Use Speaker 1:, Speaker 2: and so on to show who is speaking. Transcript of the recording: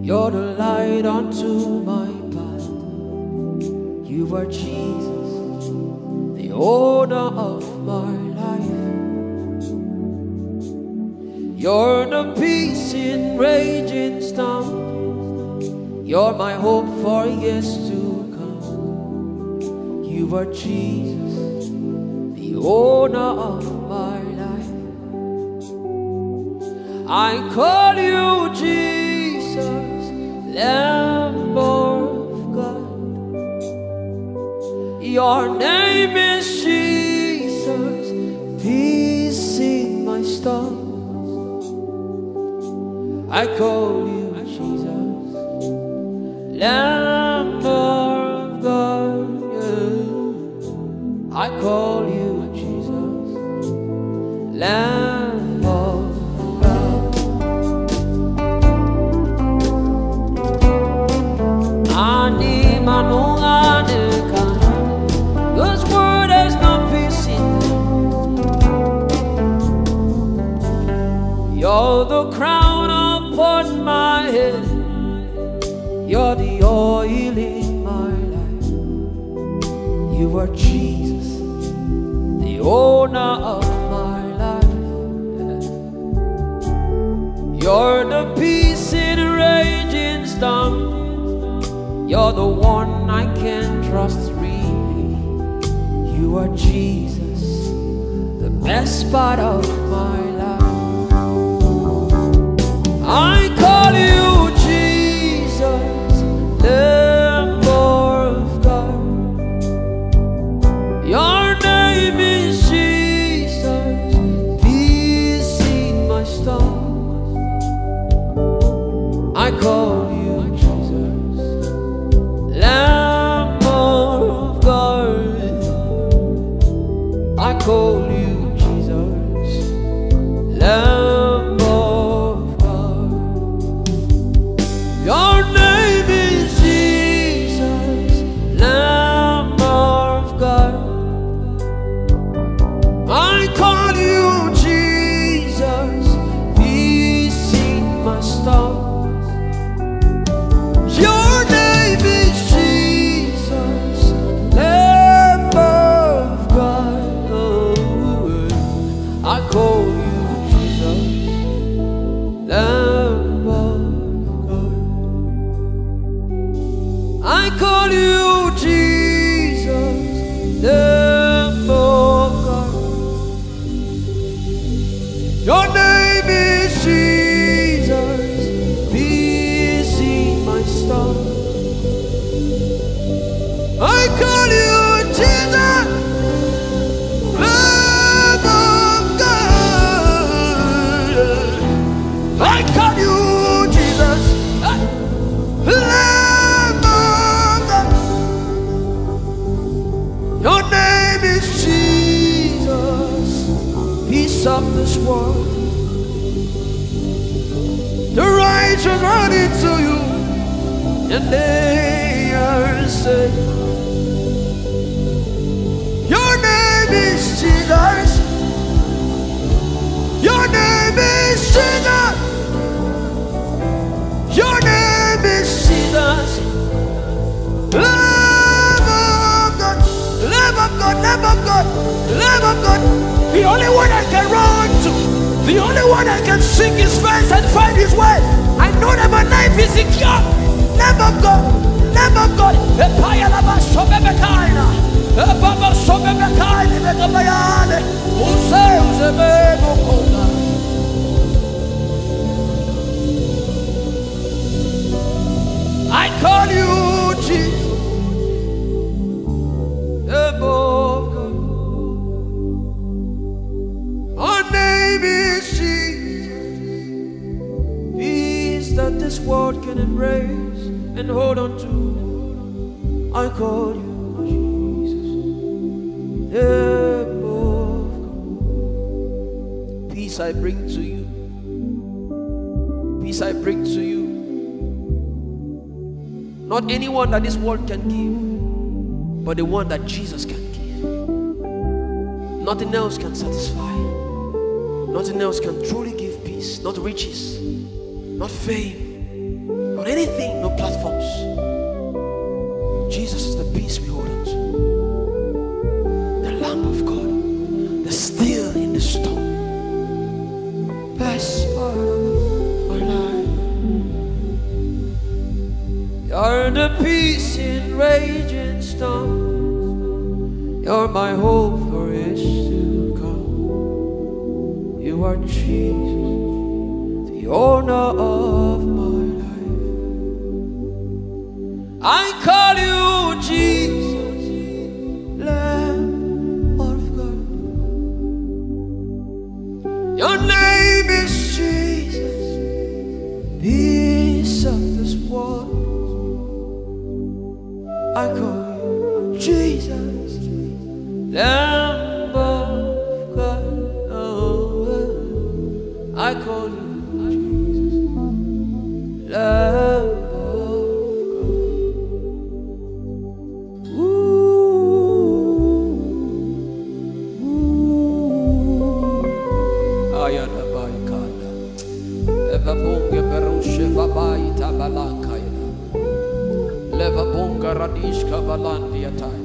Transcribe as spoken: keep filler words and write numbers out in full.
Speaker 1: You're the light unto my path. You are Jesus, the owner of my life. You're the peace in raging storm. You're my hope for years to come. You are Jesus, the owner of my life. I call you Jesus, Lamb of God. Your name is Jesus, peace in my storm. I call you Jesus, Lamb of God. Yeah. I call you Jesus, Lamb of God. Ani manunganeka, God's word has no peace in you. You're the crown upon my head. You're the oil in my life. You are Jesus, the owner of my life. You're the peace in a raging storm. You're the one I can trust really. You are Jesus, the best part of my life. I call you Jesus, Lamb of God. Your name is Jesus, peace in my storm. I call you Jesus, Lamb of God. I call you Jesus, Lamb. Your name is Jesus, Lamb of God. I call you Jesus, peace in my storm. Your name is Jesus, Lamb of God. Oh, I call you Jesus, Lamb of God. I call you Jesus, Lamb of God. Your name is Jesus, peace in my storm. I call you Jesus, Lamb of God. I call you Jesus, Lamb. Your name is Jesus, peace of this world. The righteous run into you, and they are saved. Your name is Jesus. Your name is Jesus. Your name is Jesus. Lamb of God, Lamb of God, Lamb of God, Lamb of God. The only one I can run to, the only one I can sing his face and find his way. I know that my life is secure. Lamb of God, Lamb of God. I call you Jesus, Lamb of God. Our name is Jesus, peace that this world can embrace and hold on to. I call you Jesus, Lamb of God. Peace I bring to you. Peace I bring to you. Not anyone that this world can give, but the one that Jesus can give. Nothing else can satisfy. Nothing else can truly give peace. Not riches, not fame, not anything, no platforms. Jesus is the peace we hold on to. The Lamb of God, the still in the storm. Best part of my life. You're the peace in raging storm. You're my hope for its to come. You are Jesus, the owner of my life. I call you Jesus, Lamb of God. Your name is Jesus, peace of this world. I call you Jesus, Lamb of God. Oh, I call you Jesus, Lamb of God. Ooh, ooh. Ayana baikana, eva bunge berushe vabai tabalanka. Leva bunga radishka valandia tai.